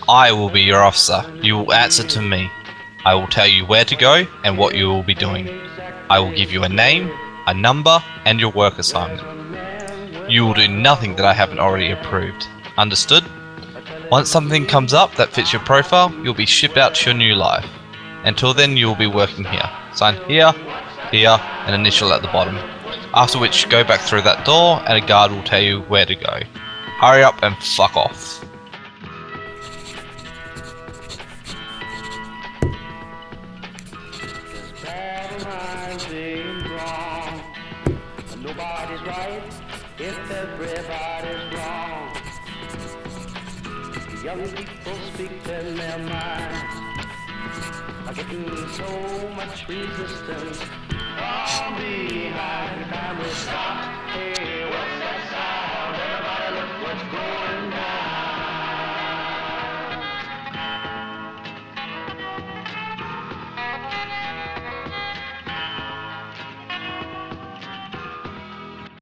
I will be your officer. You will answer to me. I will tell you where to go and what you will be doing. I will give you a name, a number, and your work assignment. You will do nothing that I haven't already approved. Understood? Once something comes up that fits your profile, you'll be shipped out to your new life. Until then, you will be working here. Sign here, here, and initial at the bottom. After which, go back through that door and a guard will tell you where to go. Hurry up and fuck off. Nobody's right if everybody's wrong. Young people speak in their minds are getting so much resistance from behind.